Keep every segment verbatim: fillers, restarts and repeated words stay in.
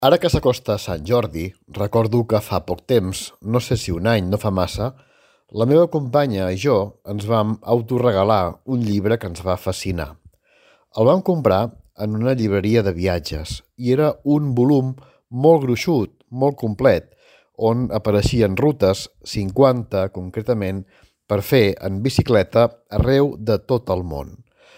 Ara que s'acosta Sant Jordi, recordo que fa poc temps, no sé si un any, no fa massa, la meva companya i jo ens vam autoregalar un llibre que ens va fascinar. El vam comprar en una llibreria de viatges i era un volum molt gruixut, molt complet, on apareixien rutes, cinquanta concretament, per fer en bicicleta arreu de tot el món.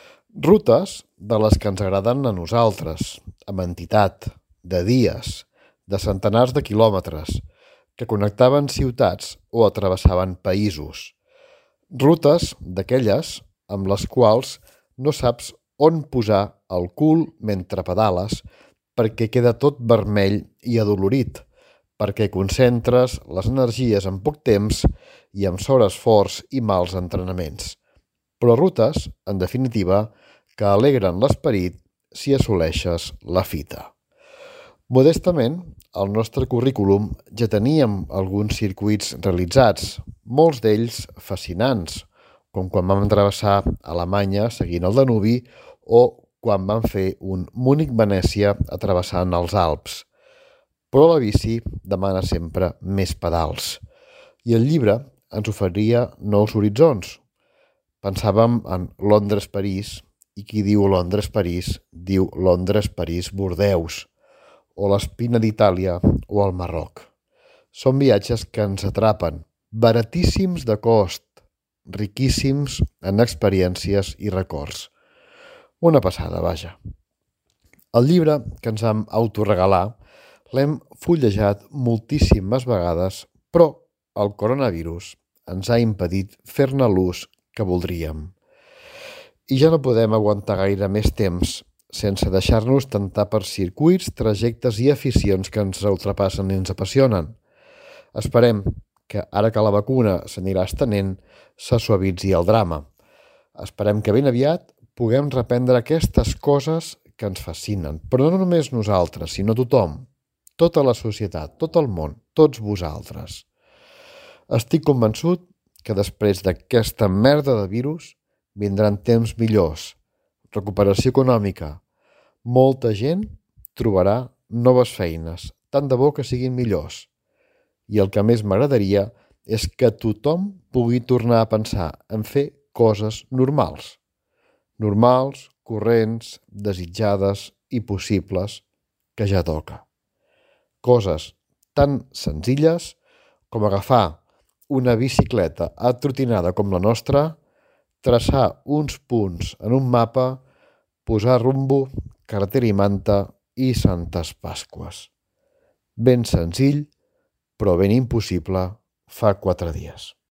Rutes de les que ens agraden a nosaltres, amb entitat, de dies, de centenars de quilòmetres, que connectaven ciutats o atravessaven països. Rutes d'aquelles amb les quals no saps on posar el cul mentre pedales perquè queda tot vermell i adolorit, perquè concentres les energies en poc temps i amb sobreesforç i mals entrenaments. Però rutes, en definitiva, que alegren l'esperit si assoleixes la fita. Modestament, al nostre currículum ja teníem alguns circuits realitzats, molts d'ells fascinants, com quan vam travessar Alemanya seguint el Danubi o quan vam fer un Múnich-Venècia travessant els Alps. Però la bici demana sempre més pedals. I el llibre ens oferia nous horitzons. Pensàvem en Londres-París, i qui diu Londres-París diu Londres-París-Bordeus, o l'Espina d'Itàlia o el Marroc. Són viatges que ens atrapen, baratíssims de cost, riquíssims en experiències i records. Una passada, vaja. El llibre que ens vam autoregalar l'hem fullejat moltíssimes vegades, però el coronavirus ens ha impedit fer-ne l'ús que voldríem. I ja no podem aguantar gaire més temps sense deixar-nos tentar per circuits, trajectes i aficions que ens ultrapassen i ens apassionen. Esperem que, ara que la vacuna s'anirà estenent, se suavitzi el drama. Esperem que ben aviat puguem reprendre aquestes coses que ens fascinen, però no només nosaltres, sinó tothom, tota la societat, tot el món, tots vosaltres. Estic convençut que després d'aquesta merda de virus vindran temps millors, recuperació econòmica. Molta gent trobarà noves feines, tant de bo que siguin millors. I el que més m'agradaria és que tothom pugui tornar a pensar en fer coses normals. Normals, corrents, desitjades i possibles, que ja toca. Coses tan senzilles com agafar una bicicleta atrotinada com la nostra, traçar uns punts en un mapa, posar rumbo, carretera i manta i Santes Pasqües. Ben senzill, però ben impossible fa quatre dies.